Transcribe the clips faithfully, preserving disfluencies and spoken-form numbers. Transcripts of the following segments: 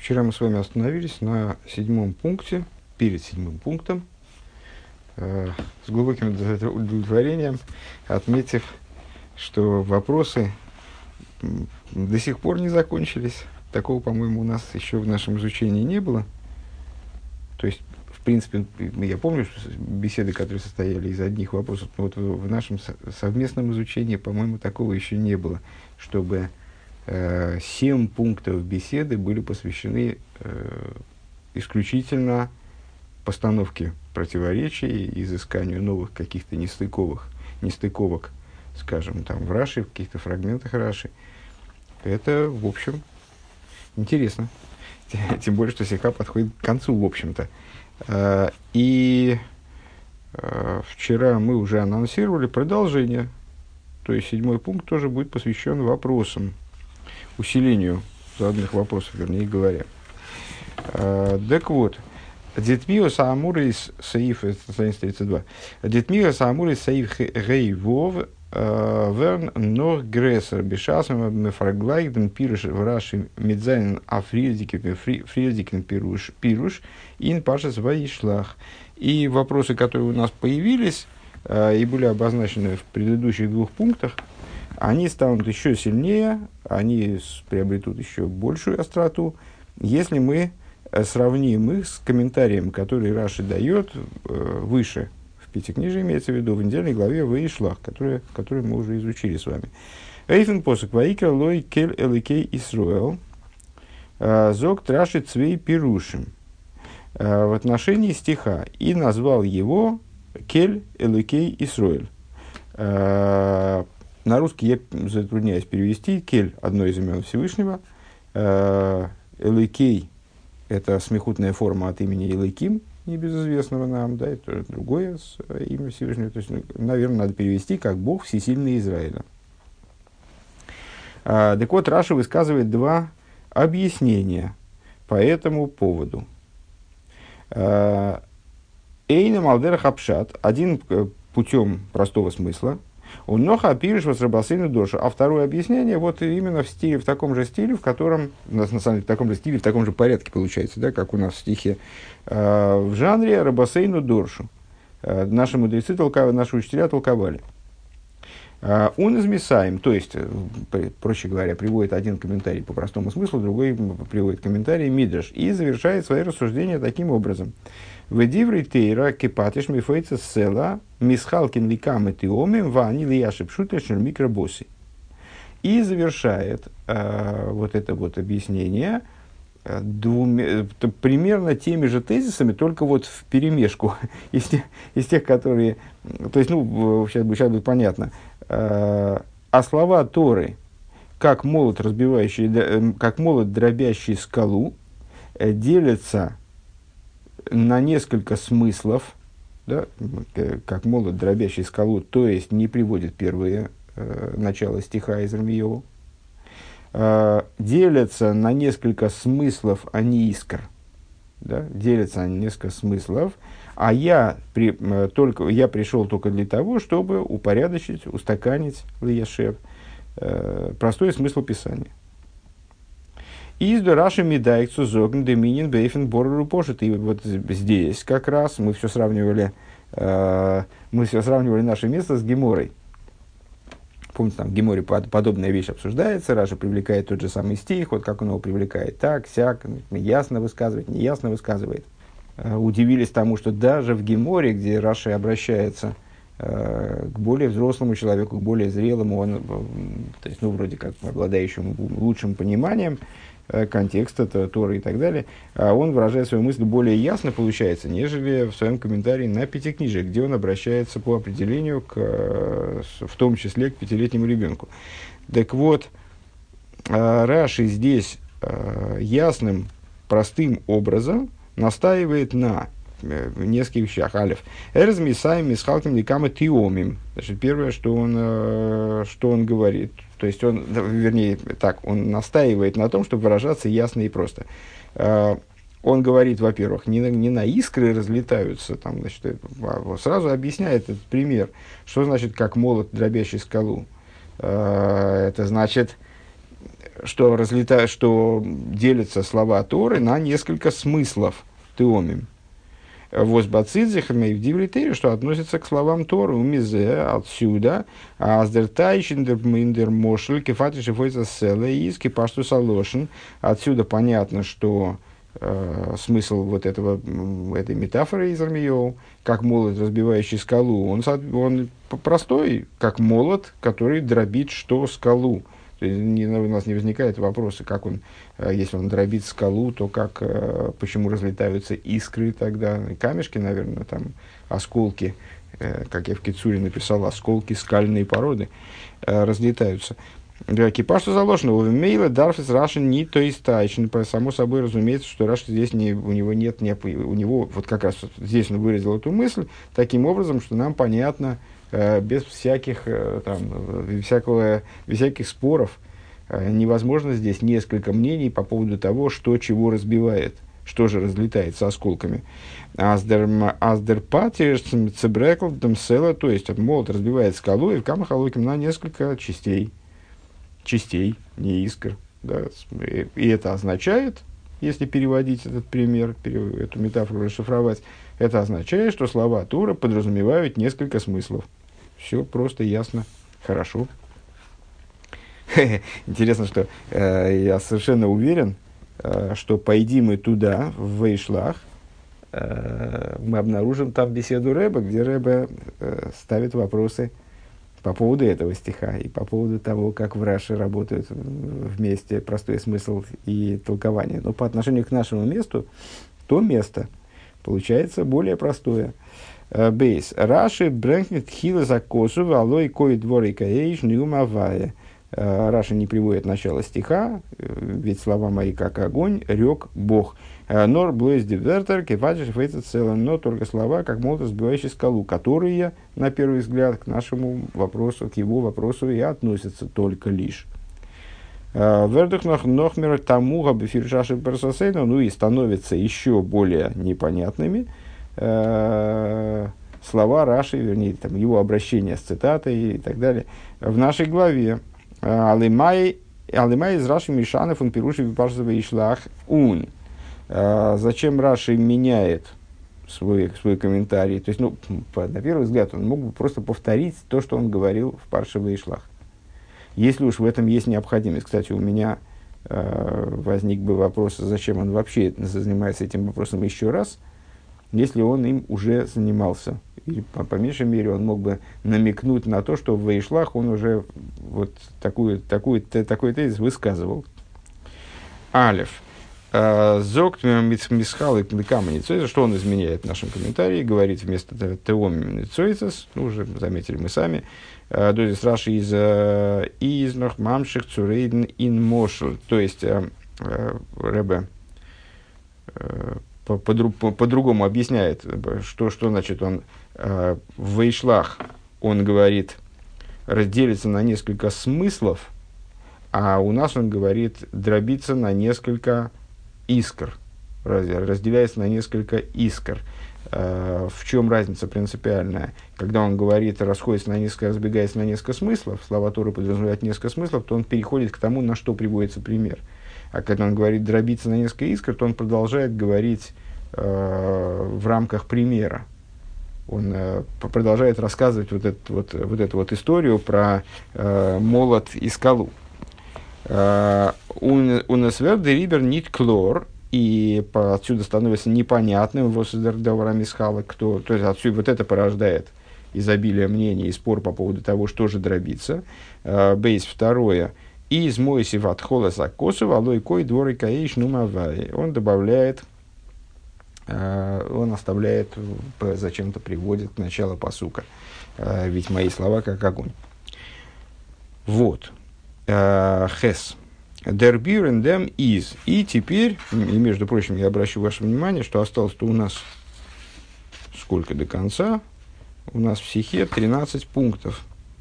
Вчера мы с вами остановились на седьмом пункте, перед седьмым пунктом, э, с глубоким удовлетворением, отметив, что вопросы м, до сих пор не закончились. Такого, по-моему, у нас еще в нашем изучении не было. То есть, в принципе, я помню что беседы, которые состояли из одних вопросов, но вот в, в нашем совместном изучении, по-моему, такого еще не было, чтобы э, семь пунктов беседы были посвящены э, исключительно постановке противоречий, изысканию новых каких-то нестыковых, нестыковок, скажем, там в Раши, в каких-то фрагментах Раши. Это, в общем, интересно. Тем более, что сиха подходит к концу, в общем-то. И вчера мы уже анонсировали продолжение. То есть, седьмой пункт тоже будет посвящен вопросам, усилению заданных вопросов, вернее говоря. Так вот, Детмио Саамурис Саиф, страница тридцать два. Детмио Саамурис Саиф Гейвов Верн Нор Грессер Бешасом Мефраглайден Пируш в Раши Медзайн Афридикен Фридикен Пируш Пируш Ин Пашас Ваишлах. И вопросы, которые у нас появились и были обозначены в предыдущих двух пунктах, они станут еще сильнее, они приобретут еще большую остроту, если мы сравним их с комментарием, который Раши дает выше в Пятикнижии, имеется в виду в недельной главе Ваишлах, которую, которую мы уже изучили с вами. Эйфен посок Ваикра лой кель эликей Исруэл зог траши цвей пирушим в отношении стиха и назвал его кель эликей Исруэль. На русский я затрудняюсь перевести. Кель – одно из имен Всевышнего. Эликей – это смехутная форма от имени Элоким, небезызвестного нам, да, это другое имя Всевышнего. То есть, наверное, надо перевести как Бог Всесильный Израиля. А, так вот, Раши высказывает два объяснения по этому поводу. Эйна Малдера Хапшат, один путем простого смысла, у Ноха пишешь вас рабасыну дошу. А второе объяснение вот именно в стиле, в таком же стиле, в котором, на самом деле, в таком же стиле, в таком же порядке получается, да, как у нас в стихе, э, в жанре рабасыну доршу. Э, наши мудрецы, толков, наши учителя толковали. Э, он измесаем, то есть, э, проще говоря, приводит один комментарий по простому смыслу, другой приводит комментарий мидраш и завершает свои рассуждения таким образом. Ведиврей тейра кипатиш мифейца села мисхалкин ликам и тиомим вани лияши пшутешнер микробоси. И завершает э, вот это вот объяснение э, двумя, то, примерно теми же тезисами, только вот в перемешку из тех, из тех, которые... То есть, ну, сейчас, сейчас будет понятно. Э, а слова Торы, как молот, разбивающий, как молот, дробящий скалу, э, делятся на несколько смыслов, да, как молот, дробящий скалу, то есть не приводит первые э, начало стиха из Ирмиеву, э, делятся на несколько смыслов, а не искр, да, делятся на несколько смыслов, а я, при, э, только, я пришел только для того, чтобы упорядочить, устаканить лияшев, э, простой смысл Писания. Из Раши Мидайкцу Зогн Деминин Бейфен Борру Пошит. И вот здесь как раз мы все сравнивали, э, мы все сравнивали наше место с Геморой. Помните, там в Геморе под, подобная вещь обсуждается, Раша привлекает тот же самый стих, вот как он его привлекает, так, сяк, ясно высказывает, неясно высказывает. Э, удивились тому, что даже в Геморе, где Раша обращается э, к более взрослому человеку, к более зрелому, он, то есть, ну, вроде как обладающему лучшим пониманием контекста, Торы и так далее, он выражает свою мысль более ясно, получается, нежели в своем комментарии на Пятикнижие, где он обращается по определению, к, в том числе к пятилетнему ребенку. Так вот, Раши здесь ясным, простым образом настаивает на нескольких вещах. Алеф. Эрз мисаем мисхалким ликама тиомим. Значит, первое, что он, что он говорит, то есть он, вернее, так, он настаивает на том, чтобы выражаться ясно и просто. Он говорит, во-первых, не на, не на искры разлетаются, там, значит, сразу объясняет этот пример, что значит, как молот, дробящий скалу. Это значит, что, разлета... что делятся слова Торы на несколько смыслов теомим. Возбацидзихами в дивлитере, что относится к словам Торы, умизе, отсюда, аздертайшиндер мошель, кефатиши фойца селе, из кипашту салошин. Отсюда понятно, что э, смысл вот этого, этой метафоры из Армиёу, как молот, разбивающий скалу, он, он простой, как молот, который дробит что скалу. То есть не, у нас не возникает вопроса, как он, если он дробит скалу, то как, почему разлетаются искры тогда, камешки, наверное, там, осколки, как я в Кицуре написал, осколки скальной породы разлетаются. Экипаж, что заложено, у Мейла, Дарфис, Рашин, не то есть тайчен. Само собой разумеется, что Раши здесь не, у него нет, не, у него, вот как раз здесь он выразил эту мысль, таким образом, что нам понятно, без всяких, там, всякого, без всяких споров, невозможно здесь несколько мнений по поводу того, что чего разбивает, что же разлетается осколками. Аздер патиш цебрекл дамсела, то есть молот разбивает скалу и в камахалоким на несколько частей, частей, не искр. Да? И это означает, если переводить этот пример, эту метафору расшифровать, это означает, что слова Тора подразумевают несколько смыслов. Все просто, ясно, хорошо. Интересно, что э, я совершенно уверен, э, что пойди мы туда, в Вейшлах, э, мы обнаружим там беседу Рэба, где Рэбе э, ставит вопросы по поводу этого стиха и по поводу того, как в Раши работают вместе простой смысл и толкование. Но по отношению к нашему месту, то место получается более простое. Бейс. Раши брэнкнет хила за косу, алой кой дворика эйш нюмавая. Раши не приводит начало стиха, ведь слова мои как огонь, рек Бог. Нор блэйс дивертер, кефаджиш фейцет целым, но только слова, как молот, разбивающий скалу, которые, на первый взгляд, к нашему вопросу, к его вопросу и относятся только лишь. Вердух нохмер тамуга бифиршаши персосейна, ну и становятся еще более непонятными слова Раши, вернее, там, его обращение с цитатой и так далее, в нашей главе. Алимай из Раши Мишанов, он пируши випаршевый шлах ун. Зачем Раши меняет свой, свой комментарий? То есть, ну, на первый взгляд, он мог бы просто повторить то, что он говорил в Паршевый шлах. Если уж в этом есть необходимость. Кстати, у меня э, возник бы вопрос, зачем он вообще занимается этим вопросом еще раз, если он им уже занимался. И по, по меньшей мере он мог бы намекнуть на то, что в Вейшлах он уже вот такую, такую, такой тезис высказывал. Алеф. Зогт мисхал и каменицойцес, что он изменяет в нашем комментарии, говорит вместо теоминицойцес, ну, уже заметили мы сами, дозис Раши из из нох мамших цурейден ин мошел, то есть Ребе По, по, по, по-другому объясняет, что, что значит он э, в Вейшлах, он говорит, разделится на несколько смыслов, а у нас он говорит, дробится на несколько искр, раз, разделяется на несколько искр. Э, в чем разница принципиальная? Когда он говорит, расходится на несколько, разбегается на несколько смыслов, слова Торы подразумевают несколько смыслов, то он переходит к тому, на что приводится пример. А когда он говорит дробиться на несколько искр, то он продолжает говорить э, в рамках примера. Он э, продолжает рассказывать вот, этот, вот, вот эту вот историю про э, молот и скалу. У нас верды рибер нит клор, и по, отсюда становится непонятным кто, то есть отсюда вот это порождает изобилие мнений и спор по поводу того, что же дробиться. Бейс второе. И из Моисев от холоса косу, алой кой дворы каиш нумавай. Он добавляет, э, он оставляет, зачем-то приводит начало пасука. Э, ведь мои слова как огонь. Вот. Э, Хес. Der Buren dem is. И теперь, и между прочим, я обращу ваше внимание, что осталось-то у нас сколько до конца? У нас в сихе тринадцать пунктов.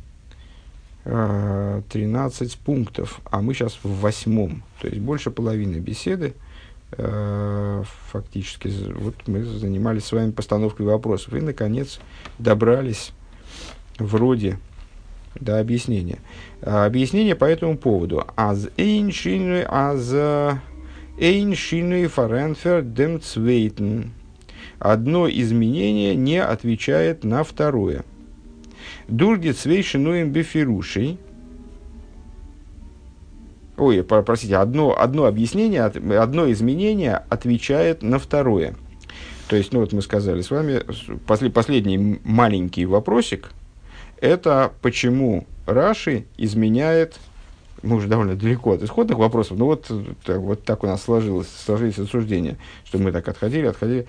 тринадцать пунктов, а мы сейчас в восьмом, то есть больше половины беседы, э, фактически, вот мы занимались с вами постановкой вопросов и, наконец, добрались вроде до объяснения. А, объяснение по этому поводу. Аз эйн шинуй, аз эйн шинуй фаренфер дем цвейтен. Одно изменение не отвечает на второе. Дурги цвей шинуем бифирушей. Ой, простите, одно, одно объяснение, одно изменение отвечает на второе. То есть, ну вот мы сказали с вами, после, последний маленький вопросик, это почему Раши изменяет, мы уже довольно далеко от исходных вопросов, но вот, так, вот так у нас сложилось, сложились рассуждения, что мы так отходили, отходили.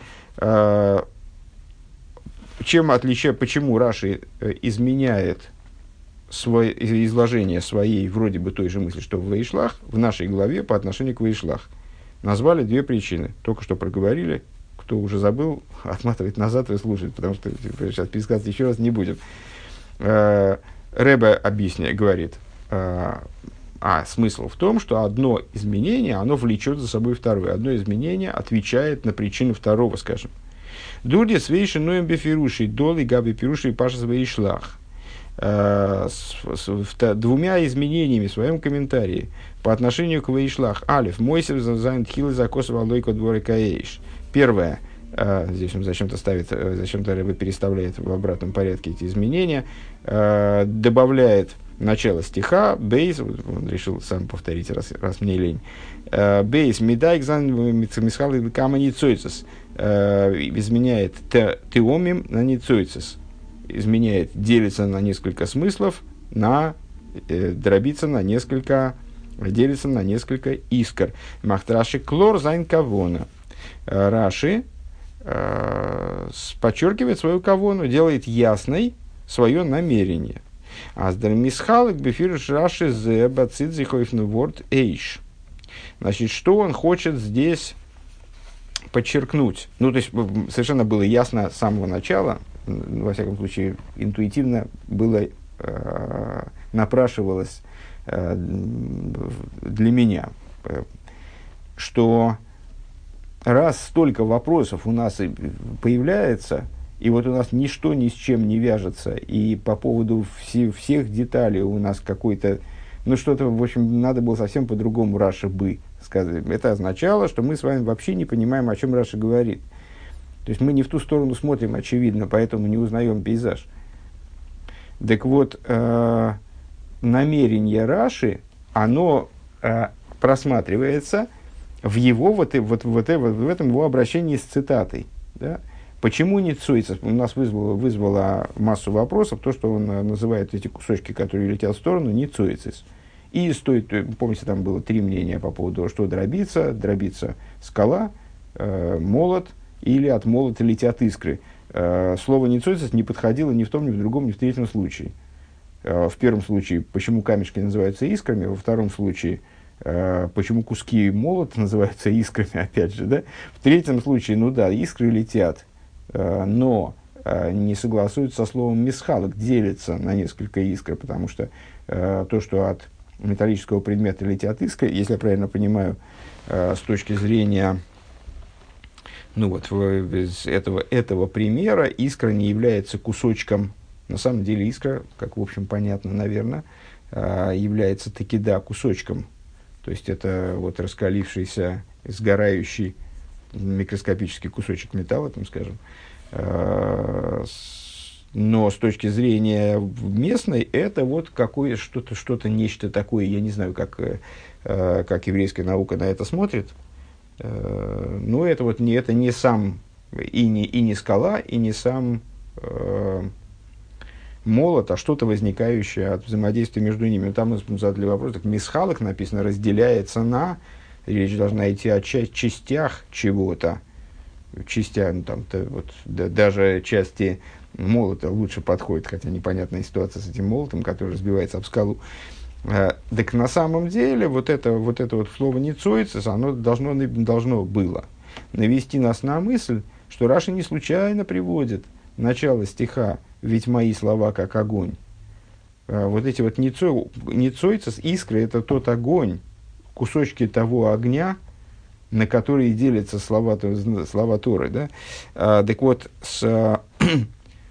Чем отличает, почему Раши изменяет свое изложение своей вроде бы той же мысли, что в Ваишлах, в нашей главе по отношению к Ваишлах. Назвали две причины. Только что проговорили. Кто уже забыл, отматывать назад и слушать, потому что сейчас пересказывать еще раз не будем. Ребе объясняет, говорит, а смысл в том, что одно изменение, оно влечет за собой второе. Одно изменение отвечает на причину второго, скажем. Дуди свейши ноем бефируши, доли габи пируши паша Ваишлах. С, с, с двумя изменениями в своем комментарии по отношению к Ваишлах. Алиф, Мойсев зайн тхилы закосов алойко дворы каэйш. Первое, э, здесь он зачем-то ставит, э, зачем-то Ребе переставляет в обратном порядке эти изменения, э, добавляет начало стиха, бейс, он решил сам повторить, раз, раз мне лень, э, бейс, медайк зайн мисхалы кама ницойцес, изменяет теомим на ницойцес. Изменяет, делится на несколько смыслов, на, э, дробится на несколько, делится на несколько искр. Махтраши клор зайн кавона. Раши э, подчеркивает свою кавону, делает ясной свое намерение. Аздермисхалек бефирш Раши зе бацидзихойфну ворд эйш. Значит, что он хочет здесь подчеркнуть? Ну, то есть, совершенно было ясно с самого начала, во всяком случае, интуитивно было, э, напрашивалось э, для меня, э, что раз столько вопросов у нас появляется, и вот у нас ничто ни с чем не вяжется, и по поводу все, всех деталей у нас какой-то, ну что-то, в общем, надо было совсем по-другому Раши бы сказать. Это означало, что мы с вами вообще не понимаем, о чем Раши говорит. То есть мы не в ту сторону смотрим, очевидно, поэтому не узнаем пейзаж. Так вот, э, намерение Раши, оно э, просматривается в его вот, вот, вот, вот в этом его обращении с цитатой. Да? Почему ницойцес? У нас вызвало, вызвало массу вопросов, то, что он называет эти кусочки, которые летят в сторону, ницойцес. И стоит, помните, там было три мнения по поводу, что дробится, дробится скала, э, молот, или от молота летят искры. Э, слово ницойцес не подходило ни в том, ни в другом, ни в третьем случае. Э, в первом случае, почему камешки называются искрами, во втором случае, э, почему куски молота называются искрами, опять же. Да? В третьем случае, ну да, искры летят, э, но э, не согласуются со словом мисхалок, делятся на несколько искр, потому что э, то, что от металлического предмета летят искры, если я правильно понимаю, э, с точки зрения... Ну вот, из этого, этого примера искра не является кусочком, на самом деле искра, как в общем понятно, наверное, является таки да кусочком. То есть это вот раскалившийся, сгорающий микроскопический кусочек металла, там скажем. Но с точки зрения местной, это вот какое что-то, что-то, нечто такое, я не знаю, как, как еврейская наука на это смотрит. Но это вот не, это не сам и не, и не скала, и не сам э, молот, а что-то возникающее от взаимодействия между ними. Там мы задали вопрос, так мисхалок написано, разделяется на, речь должна идти о ча- частях чего-то, частях, ну, там, то, вот, да, даже части молота лучше подходит, хотя непонятная ситуация с этим молотом, который разбивается об скалу. Так на самом деле вот это вот, это вот слово «ницойцес», оно должно, должно было навести нас на мысль, что Раши не случайно приводит начало стиха «Ведь мои слова как огонь». Вот эти вот «ницойцес», искры – это тот огонь, кусочки того огня, на которые делятся слова, слова Торы. Да? Так вот, с...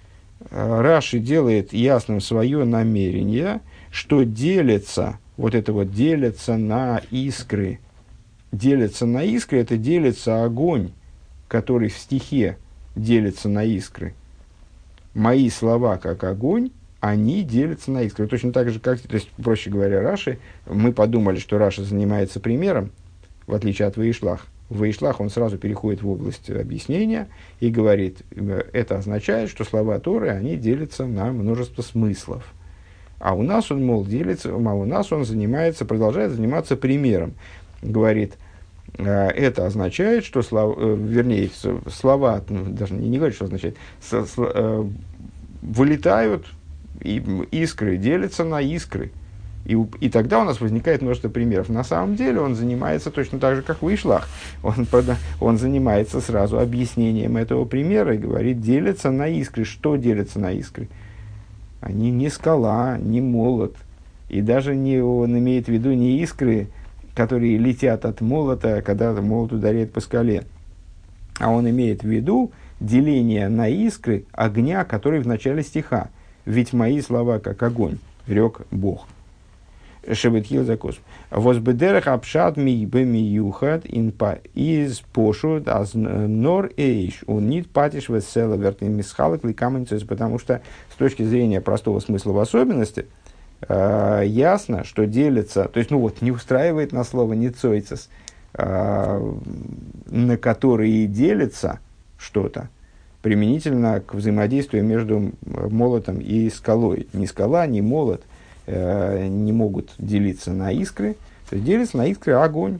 Раши делает ясным свое намерение, что делится, вот это вот делится на искры. Делится на искры, это делится огонь, который в стихе делится на искры. Мои слова, как огонь, они делятся на искры. Точно так же, как, то есть, проще говоря, Раши, мы подумали, что Раши занимается примером, в отличие от Ваишлах. В Ваишлах он сразу переходит в область объяснения и говорит, это означает, что слова Торы, они делятся на множество смыслов. А у нас он, мол, делится, а у нас он занимается, продолжает заниматься примером. Говорит, это означает, что слова, вернее, слова, ну, даже не, не говорит, что означает, с, с, э, вылетают, и искры делятся на искры. И, и тогда у нас возникает множество примеров. На самом деле он занимается точно так же, как в Ваишлах. Он, он занимается сразу объяснением этого примера и говорит, делятся на искры. Что делятся на искры? Они не скала, не молот. И даже не, он имеет в виду не искры, которые летят от молота, когда молот ударяет по скале. А он имеет в виду деление на искры огня, который в начале стиха. Ведь мои слова, как огонь, рек Бог. Шебетхил закос. Возбедерах апшат ми бемиюхат инпа из пошут аз нор эйш он нит патиш весела вертин мисхалок ликаменцес, потому что с точки зрения простого смысла в особенности э, ясно, что делится, то есть, ну вот, не устраивает на слово ницойцес, э, на которые делится что-то, применительно к взаимодействию между молотом и скалой. Ни скала, ни молот э, не могут делиться на искры, то есть делится на искры огонь.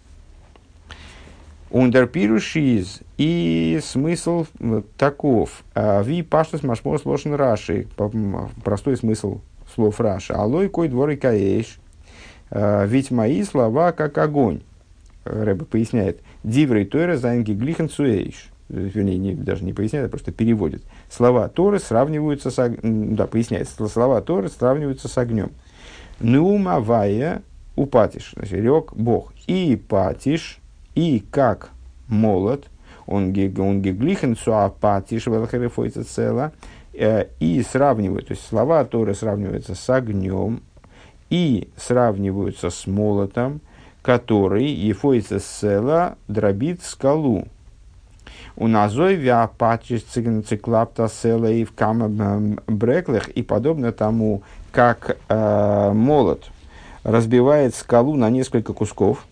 Ундерпирушиз, и смысл таков. Ви паштус машмос лошен раши, простой смысл слов Раши. Алой кой дворы каэш, ведь мои слова как огонь. Рэбе поясняет. Диврей тойра зайнги глихен суэйш. Вернее, не, даже не поясняет, а просто переводит. Слова Торы сравниваются с огнем. Да, поясняет. Слова Торы сравниваются с огнем. Нумавая упатиш. Значит, рек Бог. И патиш, и как молот, он геглихен суапатиш велхерефойца цела, и сравнивают, то есть слова Торы сравниваются с огнем, и сравниваются с молотом, который ефойца цела дробит скалу. У назой виапатиш циклапта цела и в кама бреклах, и подобно тому, как э, молот разбивает скалу на несколько кусков,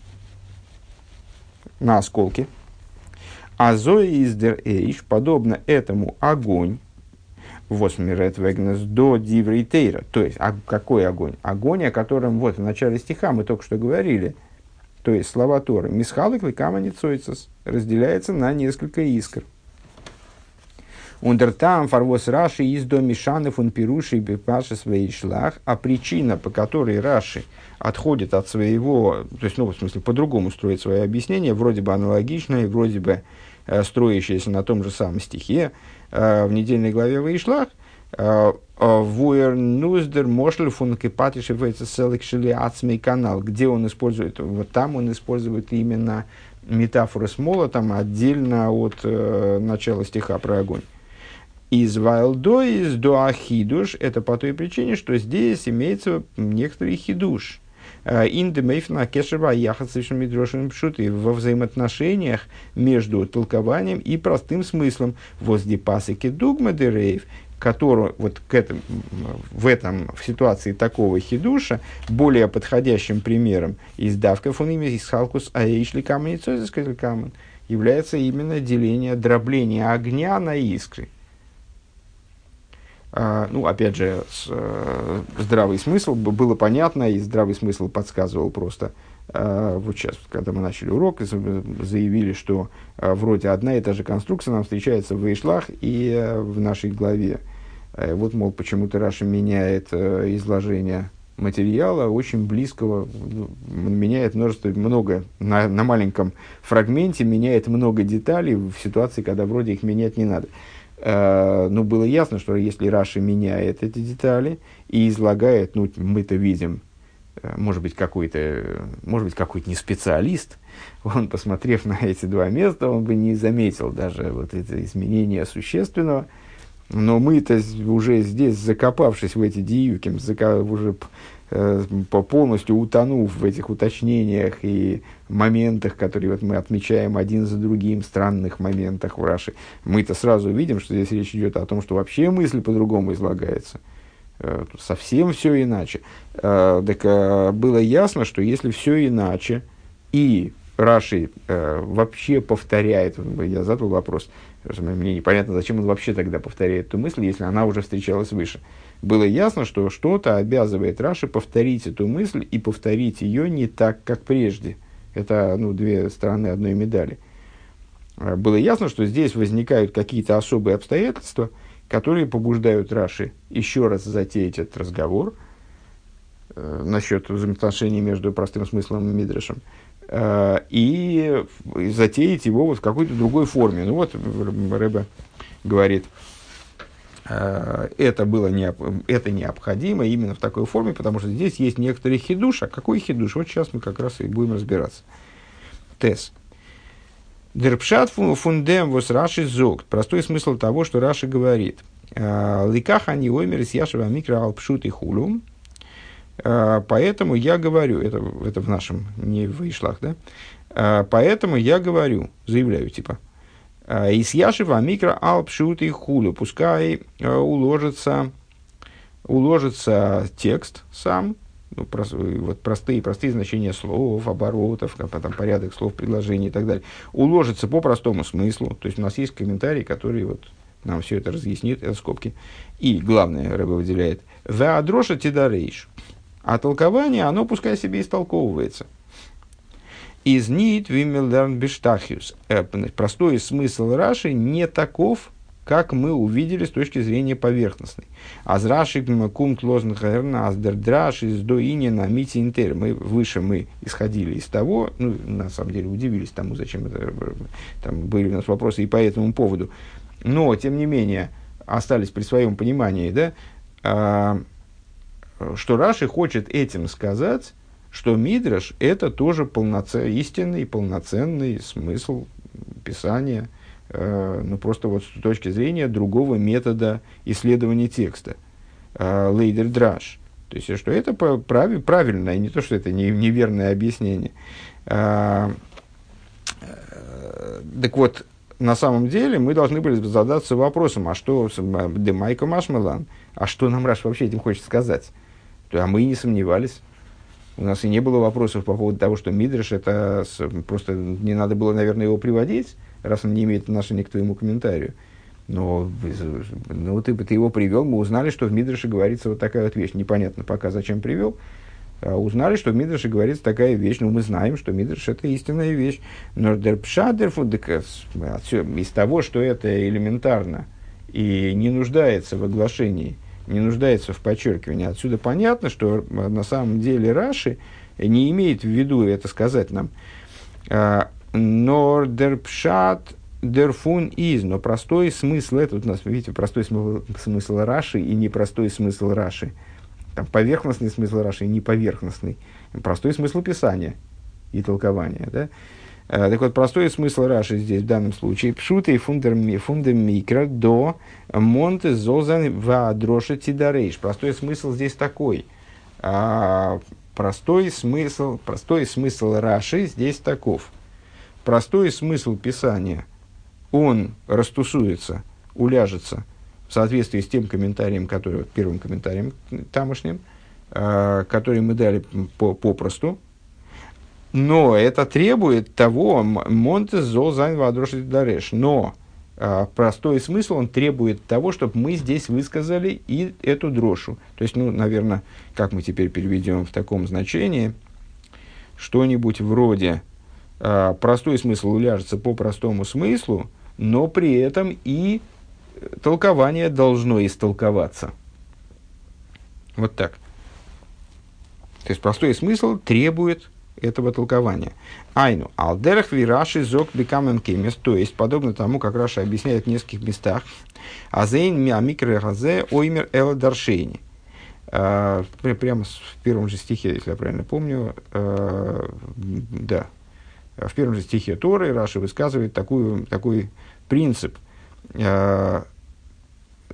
на осколки. А зои из дер эйш, подобно этому огонь, восьмирет вегнес до диврейтейра. То есть, а какой огонь? Огонь, о котором вот в начале стиха мы только что говорили. То есть, слова Торы. Мисхалык ликама ницойцес разделяется на несколько искр. Ундертам фарвос Раши из до Мишаны фун Пируши бепаши своей шлах, а причина, по которой Раши отходит от своего, то есть, ну, в смысле, по-другому строит свои объяснения, вроде бы аналогичное, вроде бы э, строящееся на том же самом стихе, э, в недельной главе Ваишлах, «Вуэр нуздер мошль фун кипатиши вейцеселик шили ацмей канал», где он использует, вот там он использует именно метафоры с молотом отдельно от э, начала стиха про огонь. Из вайлдо, из доахидуш, это по той причине, что здесь имеется некоторый хидуш. Индемейфна кешева яхат совершенно мидрошин пшуты во взаимоотношениях между толкованием и простым смыслом. Возле пасыки дугма дерейв, который вот к этому, в этом, в ситуации такого хидуша, более подходящим примером из давка фуними из халкус аэйшли камень камень является именно деление, дробление огня на искры. Uh, ну, опять же, с, uh, здравый смысл, было понятно, и здравый смысл подсказывал просто. Uh, вот сейчас, когда мы начали урок, заявили, что uh, вроде одна и та же конструкция нам встречается в Ваишлах и uh, в нашей главе. Uh, вот, мол, почему-то Раши меняет uh, изложение материала очень близкого, меняет множество, много, на, на маленьком фрагменте меняет много деталей в ситуации, когда вроде их менять не надо. Uh, ну, было ясно, что если Раши меняет эти детали и излагает, ну, мы-то видим, uh, может быть, какой-то, может быть, какой-то не специалист, он, посмотрев на эти два места, он бы не заметил даже вот это изменение существенного, Но мы-то уже здесь, закопавшись в эти диюки, зака- уже э, по- полностью утонув в этих уточнениях и моментах, которые вот мы отмечаем один за другим, странных моментах в Раши, мы-то сразу видим, что здесь речь идет о том, что вообще мысль по-другому излагается. Э, совсем все иначе. Э, так э, было ясно, что если все иначе, и Раши э, вообще повторяет, я задал вопрос, мне непонятно, зачем он вообще тогда повторяет эту мысль, если она уже встречалась выше. Было ясно, что что-то обязывает Раши повторить эту мысль и повторить ее не так, как прежде. Это ну, две стороны одной медали. Было ясно, что здесь возникают какие-то особые обстоятельства, которые побуждают Раши еще раз затеять этот разговор э, насчет взаимоотношений между простым смыслом и мидрашем, э, и затеять его вот в какой-то другой форме. Ну вот Ребе говорит, э, это было необ, это необходимо именно в такой форме, потому что здесь есть некоторый хидуш. А какой хидуш? Вот сейчас мы как раз и будем разбираться. Тес. Дерпшат фундем вос Раши зогт. Простой смысл того, что Раши говорит. Ликах они оймер из Яшева микро алпшут и хулум. Поэтому я говорю, это, это в нашем, не в Ишлах, да? Поэтому я говорю, заявляю, типа, из Яшева микро алпшут и хулу. Пускай уложится, уложится текст сам, ну, прос, вот простые, простые значения слов, оборотов, потом порядок слов, предложений и так далее, уложится по простому смыслу. То есть у нас есть комментарий, который вот нам все это разъяснит, это скобки. И главное, Ребе выделяет, «Веадроша тидарейш». А толкование, оно пускай себе истолковывается. «Из нит вимелдерн бештахиус». Простой смысл Раши не таков, как мы увидели с точки зрения поверхностной. Аз Раши кумт лознгерна, аз дердраш из доини на мити интер. Мы выше мы исходили из того, ну, на самом деле удивились тому, зачем это, там были у нас вопросы и по этому поводу. Но, тем не менее, остались при своем понимании, да, а, что Раши хочет этим сказать, что Мидраш – это тоже полноценный, истинный, полноценный смысл Писания, ну, просто вот с точки зрения другого метода исследования текста. Лейдер драш. То есть, что это прав, правильное, не то, что это не, неверное объяснение. А, так вот, на самом деле, мы должны были задаться вопросом, а что Демайка Машмалан, а что нам Раш вообще этим хочет сказать? А мы и не сомневались. У нас и не было вопросов по поводу того, что Мидраш, это просто не надо было, наверное, его приводить, раз он не имеет отношения к твоему комментарию. Но ну, ты, ты его привел, мы узнали, что в Мидраше говорится вот такая вот вещь. Непонятно пока, зачем привел. А узнали, что в Мидраше говорится такая вещь. Ну, мы знаем, что Мидраш – это истинная вещь. Но из того, что это элементарно и не нуждается в оглашении, не нуждается в подчеркивании, отсюда понятно, что на самом деле Раши не имеет в виду это сказать нам. Но дерпшат дерфун из, но простой смысл, это вот у нас, видите, простой смысл, смысл Раши и непростой смысл Раши. Там поверхностный смысл Раши и неповерхностный. Простой смысл Писания и толкования. Да? А, так вот, простой смысл Раши здесь в данном случае пшуты фундамикро до монте зозан ваадроша тидарейш. Простой смысл здесь такой. А, простой смысл, простой смысл Раши здесь таков. Простой смысл Писания, он растусуется, уляжется в соответствии с тем комментарием, который, вот, первым комментарием тамошним, э, который мы дали по, попросту. Но это требует того, монте зол зайн вадрошит дареш. Но э, простой смысл, он требует того, чтобы мы здесь высказали и эту дрошу. То есть, ну, наверное, как мы теперь переведем в таком значении, что-нибудь вроде... Простой смысл уляжется по простому смыслу, но при этом и толкование должно истолковаться. Вот так. То есть простой смысл требует этого толкования. Айну, алдерах вираши зок бекамен кемес, то есть подобно тому, как Раша объясняет в нескольких местах, азейн миамикре разе оймер эла даршейни. Прямо в первом же стихе, если я правильно помню, да, в первом же стихе Торы Раши высказывает такую, такой принцип.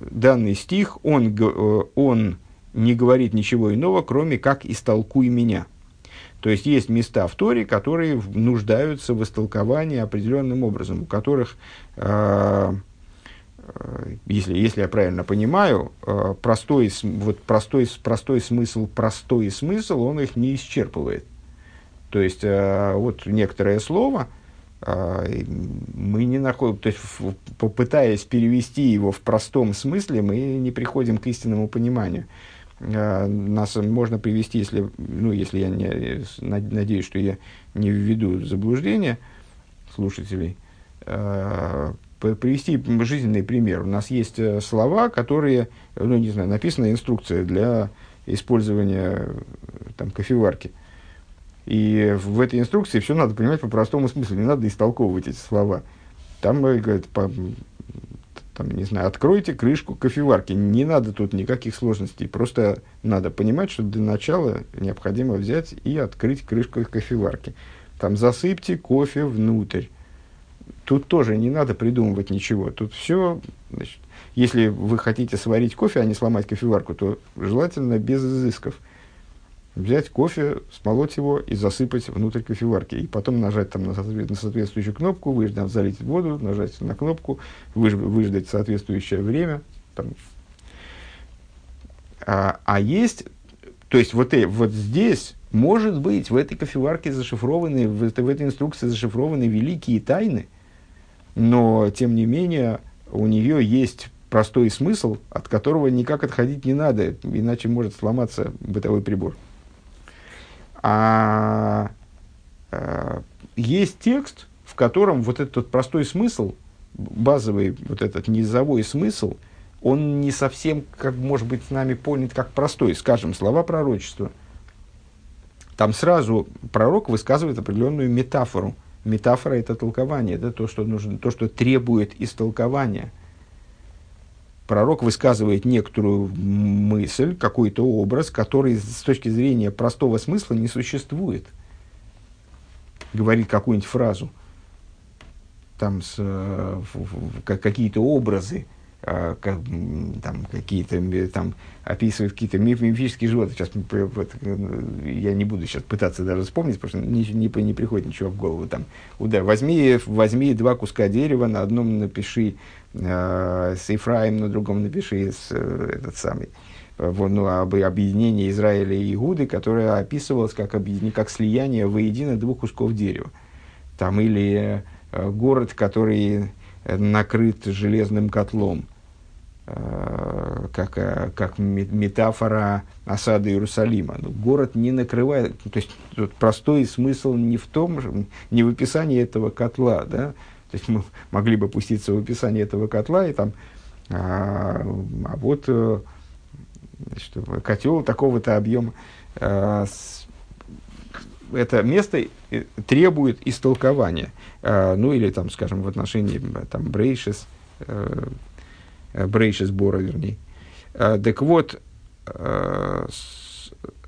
данный стих, он, он не говорит ничего иного, кроме как «истолкуй меня». То есть, есть места в Торе, которые нуждаются в истолковании определенным образом, у которых, э, если, если я правильно понимаю, э, простой, вот простой, простой смысл, простой смысл, он их не исчерпывает. То есть, э, вот некоторое слово, э, мы не находим, то есть, в, попытаясь перевести его в простом смысле, мы не приходим к истинному пониманию. Нас можно привести, если, ну, если я не, надеюсь, что я не введу в заблуждение слушателей, привести жизненный пример. У нас есть слова, которые, ну, не знаю, написана инструкция для использования там, кофеварки. И в этой инструкции все надо понимать по простому смыслу, не надо истолковывать эти слова. Там говорят, по, там, не знаю, откройте крышку кофеварки. Не надо тут никаких сложностей. Просто надо понимать, что для начала необходимо взять и открыть крышку кофеварки. Там засыпьте кофе внутрь. Тут тоже не надо придумывать ничего. Тут все, значит, если вы хотите сварить кофе, а не сломать кофеварку, то желательно без изысков. Взять кофе, смолоть его и засыпать внутрь кофеварки. И потом нажать там на, соответ, на соответствующую кнопку, выждать, залить воду, нажать на кнопку, выж, выждать соответствующее время. Там. А, а есть, то есть вот, и, вот здесь, может быть, в этой кофеварке зашифрованы, в, в этой инструкции зашифрованы великие тайны, но, тем не менее, у нее есть простой смысл, от которого никак отходить не надо, иначе может сломаться бытовой прибор. А, а есть текст, в котором вот этот простой смысл, базовый вот этот низовой смысл, он не совсем, как может быть, с нами понят как простой. Скажем, слова пророчества. Там сразу пророк высказывает определенную метафору. Метафора – это толкование, это то, что нужно, то, что требует истолкования. Пророк высказывает некоторую мысль, какой-то образ, который с точки зрения простого смысла не существует. Говорит какую-нибудь фразу, там, с, в, в, какие-то образы, как, там, какие-то, там, описывает какие-то мифические животные. Сейчас, вот, я не буду сейчас пытаться даже вспомнить, потому что не, не, не приходит ничего в голову. Там, да, возьми, возьми два куска дерева, на одном напиши э, с Ефраим, на другом напиши с, э, этот самый, вот, ну, об объединении Израиля и Игуды, которое описывалось как, объединение, как слияние воедино двух кусков дерева. Там, или э, город, который накрыт железным котлом. Как, как метафора осады Иерусалима. Но город не накрывает, то есть тут простой смысл не в том, не в описании этого котла, да? То есть мы могли бы пуститься в описание этого котла, и там, а, а вот значит, котел такого-то объема. А, с, это место требует истолкования. А, ну или, там, скажем, в отношении там, Брейшес, Брейшес Бора, вернее. А, так вот, а, с,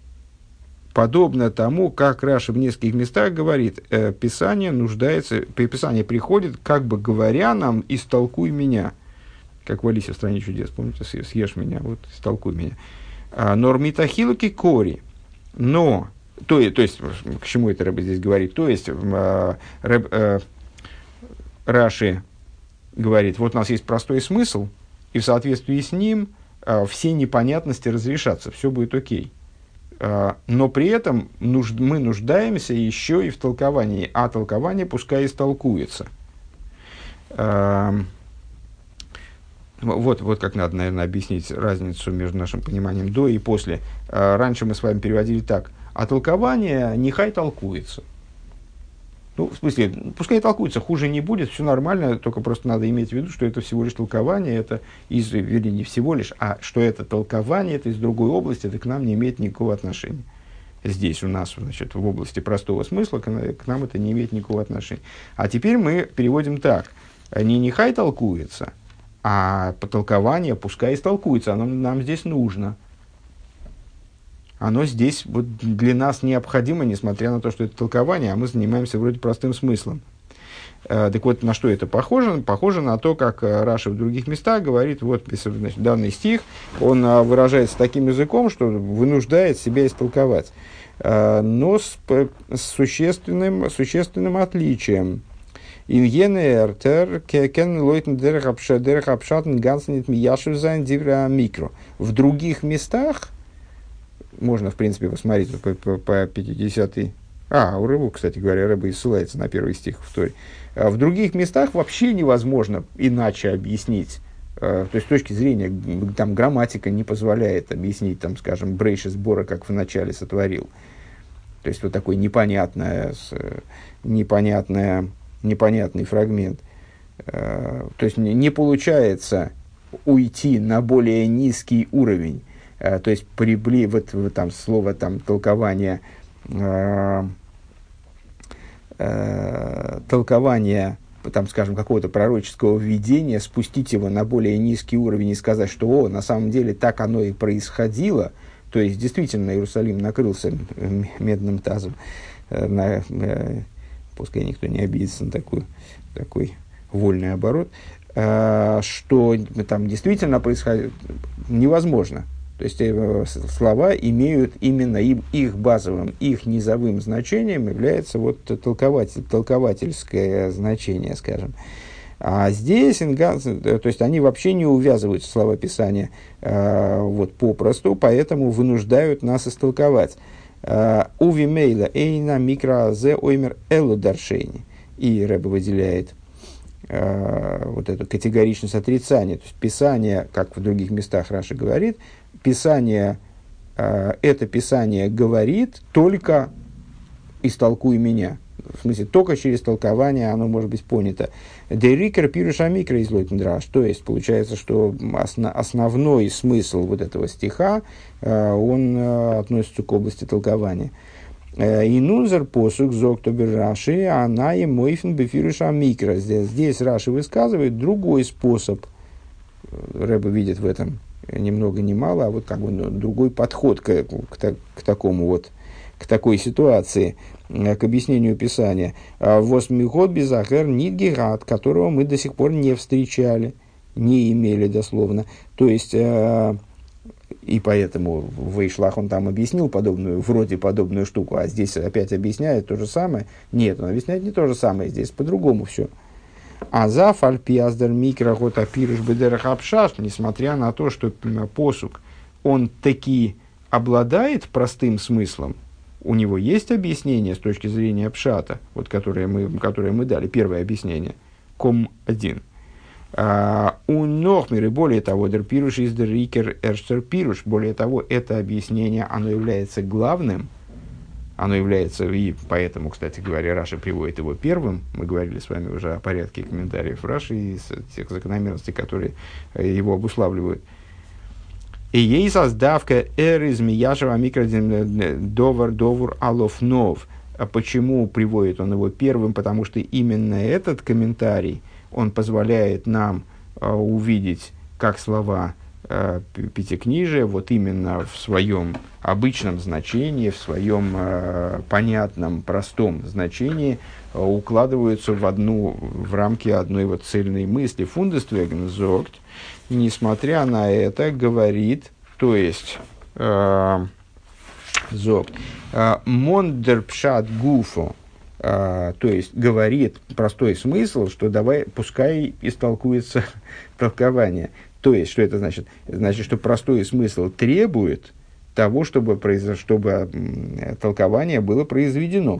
подобно тому, как Раши в нескольких местах говорит, э, Писание нуждается, Писание приходит, как бы говоря нам, истолкуй меня. Как в Алисе в стране чудес, помните, съешь меня, вот, истолкуй меня. А, Нормитахилуки кори. Но, то, то есть, к чему это Рэбе здесь говорит? То есть, э, Рэб, э, Раши говорит, вот у нас есть простой смысл, и в соответствии с ним э, все непонятности разрешатся, все будет окей. Э, но при этом нужд, мы нуждаемся еще и в толковании, а толкование пускай истолкуется. Э, вот, вот как надо, наверное, объяснить разницу между нашим пониманием до и после. Э, раньше мы с вами переводили так, а толкование нехай толкуется. Ну, в смысле, пускай толкуется, хуже не будет, все нормально, только просто надо иметь в виду, что это всего лишь толкование, это из, вернее, не всего лишь, а что это толкование, это из другой области, это к нам не имеет никакого отношения. Здесь у нас, значит, в области простого смысла к, к нам это не имеет никакого отношения. А теперь мы переводим так, не нехай толкуется, а по толкованию пускай истолкуется, оно нам здесь нужно. Оно здесь вот для нас необходимо, несмотря на то, что это толкование, а мы занимаемся вроде простым смыслом. Э, так вот, на что это похоже? Похоже на то, как Раши в других местах говорит, вот, значит, данный стих, он выражается таким языком, что вынуждает себя истолковать. Э, но с, с существенным, существенным отличием. Ингенертер кен лойтен дерх апшатн ганснит мияшев зайн дивра микро. В других местах, можно, в принципе, посмотреть по, по, по пятидесятой. А, у Рыбу, кстати говоря, Рыба и ссылается на первый стих в Торе. А в других местах вообще невозможно иначе объяснить. То есть, с точки зрения, там, грамматика не позволяет объяснить, там, скажем, брейши сбора, как вначале сотворил. То есть, вот такой непонятное, непонятное, непонятный фрагмент. То есть, не получается уйти на более низкий уровень. То есть, прибли, вот, вот там слово, там, толкование, э, э, толкование, там, скажем, какого-то пророческого видения, спустить его на более низкий уровень и сказать, что, о, на самом деле так оно и происходило. То есть, действительно, Иерусалим накрылся медным тазом. Э, на, э, пускай никто не обидится на такой, такой вольный оборот. Э, что там действительно происходит, невозможно. То есть, э, слова имеют именно им, их базовым, их низовым значением является вот толкователь, толковательское значение, скажем. А здесь, то есть, они вообще не увязываются, слова Писания, э, вот попросту, поэтому вынуждают нас истолковать. Увимейла эйна микроазе оймер элу даршейни. И Рэбе выделяет э, вот эту категоричность отрицания. То есть, Писание, как в других местах Раши говорит, Писание, э, это Писание говорит только истолкуй меня. В смысле, только через толкование оно может быть понято. Дерикер пируша микро из лойтендраш. То есть, получается, что осно, основной смысл вот этого стиха, э, он э, относится к области толкования. И нунзер посук зоктобер Раши, она и мойфен бефируша микро. Здесь, здесь Раши высказывает другой способ. Рэбе видит в этом ни много ни мало, а вот как бы другой подход к, к, к такому вот, к такой ситуации, к объяснению Писания. Восьмиход безахер нидгерат, которого мы до сих пор не встречали, не имели дословно. То есть, э, и поэтому в Ишлах он там объяснил подобную, вроде подобную штуку, а здесь опять объясняет то же самое. Нет, он объясняет не то же самое, здесь по-другому все. А за фальпиаздер микрохот апирыш бедерах апшаш, несмотря на то, что посук, он таки обладает простым смыслом, у него есть объяснение с точки зрения пшата, вот, которое, мы, которое мы дали, первое объяснение, ком один. А, у Нохмир, и более того, дер пируш из дер рикер эрштер пируш, более того, это объяснение, оно является главным, оно является, и поэтому, кстати говоря, Раши приводит его первым. Мы говорили с вами уже о порядке комментариев Раши и тех закономерностей, которые его обуславливают. И ей создавка эр из мияшева микродин довар довур алов нов. А почему приводит он его первым? Потому что именно этот комментарий, он позволяет нам а, увидеть, как слова а, пятикнижия, вот именно в своем обычном значении, в своем а, понятном, простом значении а, укладываются в, одну, в рамки одной вот цельной мысли. Фундествеген зогт, несмотря на это, говорит, то есть, э, зогт, э, мондер пшат гуфо, э, то есть, говорит простой смысл, что давай, пускай истолкуется толкование. То есть, что это значит? Значит, что простой смысл требует того, чтобы, произош... чтобы э, толкование было произведено.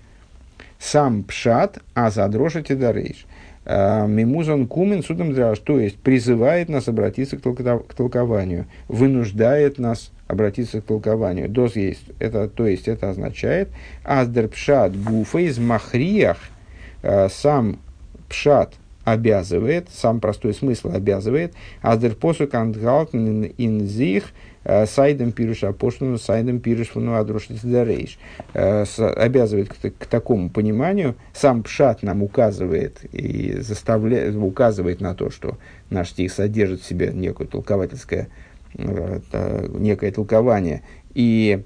Сам пшат, а задрошите дарейш. Мимузон кумен судом драж, то есть призывает нас обратиться к, толко- к толкованию, вынуждает нас обратиться к толкованию. Дос есть, это, то есть это означает аздер пшат гуфа из махриях, сам пшат обязывает, сам простой смысл обязывает, аздер посук андгалтен инзих сайдем пируш апоштуну, сайдем пируш фуну адрушить дарейш. Обязывает к, к такому пониманию. Сам пшат нам указывает и заставляет, указывает на то, что наш стих содержит в себе некое толковательское, некое толкование, и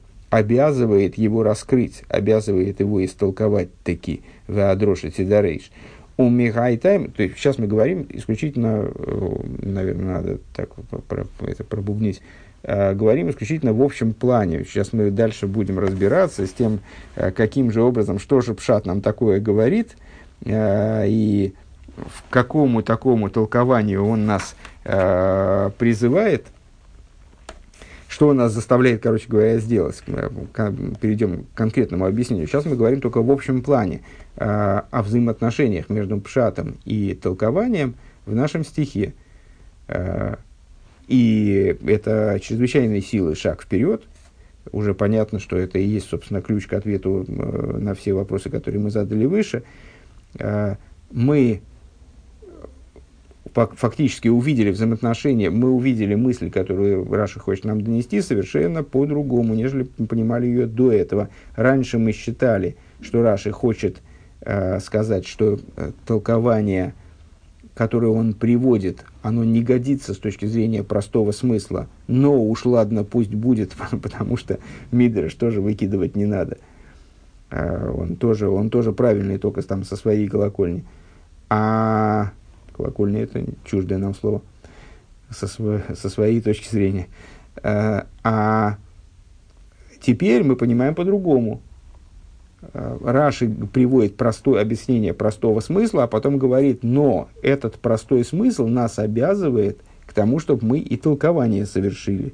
обязывает его раскрыть, обязывает его истолковать таки в адрушить дарейш. У Мигайтайм, то есть сейчас мы говорим исключительно, наверное, надо так про, это пробубнить, э, говорим исключительно в общем плане. Сейчас мы дальше будем разбираться с тем, э, каким же образом, что же Пшат нам такое говорит, э, и в какому такому толкованию он нас э, призывает, что он нас заставляет, короче говоря, сделать. Перейдем к конкретному объяснению. Сейчас мы говорим только в общем плане э, о взаимоотношениях между Пшатом и толкованием в нашем стихе. Э, и это чрезвычайной силы шаг вперед. Уже понятно, что это и есть, собственно, ключ к ответу э, на все вопросы, которые мы задали выше. Э, мы фактически увидели взаимоотношения, мы увидели мысль, которую Раши хочет нам донести, совершенно по-другому, нежели понимали ее до этого. Раньше мы считали, что Раши хочет э, сказать, что э, толкование, которое он приводит, оно не годится с точки зрения простого смысла, но уж ладно, пусть будет, потому что Мидраш тоже выкидывать не надо. Э, он, тоже, он тоже правильный, только там со своей колокольни. А колокольня — это чуждое нам слово, со, сво, со своей точки зрения. А, а теперь мы понимаем по-другому. Раши приводит простое объяснение простого смысла, а потом говорит, но этот простой смысл нас обязывает к тому, чтобы мы и толкование совершили.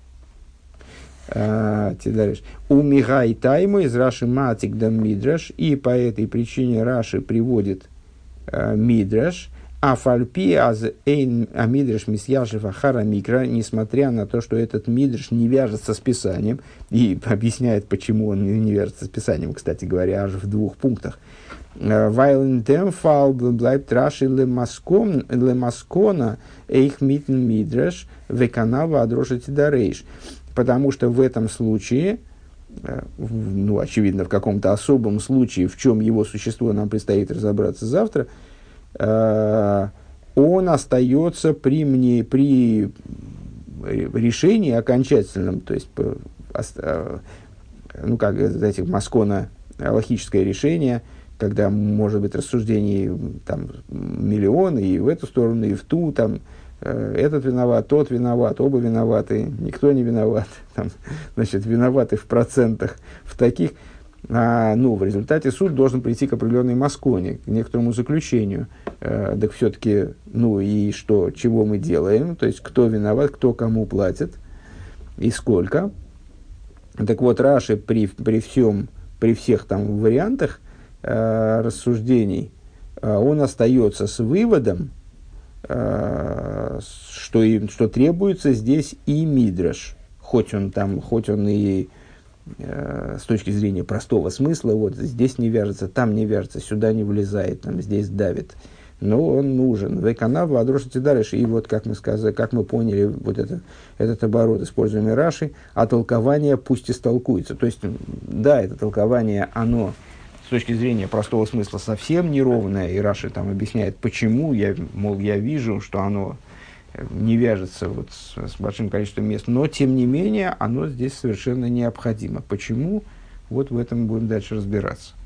А, у Мигай Тайму из Раши Матик да Мидраш, и по этой причине Раши приводит а, Мидраш, а фальпи аз эйн амидраш мисьяшев ахара микро, несмотря на то, что этот мидраш не вяжется с Писанием, и объясняет, почему он не вяжется с Писанием, кстати говоря, аж в двух пунктах. Weil dem Fall bleibt Rashi lemaskona эйх митн мидраш веканава адрошити дарейш. Потому что в этом случае, ну, очевидно, в каком-то особом случае, в чем его существо нам предстоит разобраться завтра, он остается при, мне, при решении окончательном, то есть, ну, как этих Маскона, логическое решение, когда может быть рассуждений там, миллион, и в эту сторону, и в ту, там, этот виноват, тот виноват, оба виноваты, никто не виноват, там, значит, виноваты в процентах, в таких. А, ну, в результате суд должен прийти к определенной масконе, к некоторому заключению. Э, так все-таки, ну и что, чего мы делаем, то есть кто виноват, кто кому платит и сколько. Так вот, Раши при, при, всем, при всех там вариантах э, рассуждений, э, он остается с выводом, э, что, и, что требуется здесь и мидраш, хоть он там, хоть он и с точки зрения простого смысла, вот здесь не вяжется, там не вяжется, сюда не влезает, там, здесь давит. Но он нужен. Веканав адрошити дариш. И вот, как мы сказали, как мы поняли, вот это, этот оборот, используемый Раши, а толкование пусть истолкуется. То есть, да, это толкование, оно с точки зрения простого смысла совсем неровное, и Раши там объясняет, почему, я, мол, я вижу, что оно не вяжется вот с, с большим количеством мест, но тем не менее оно здесь совершенно необходимо. Почему? Вот в этом будем дальше разбираться.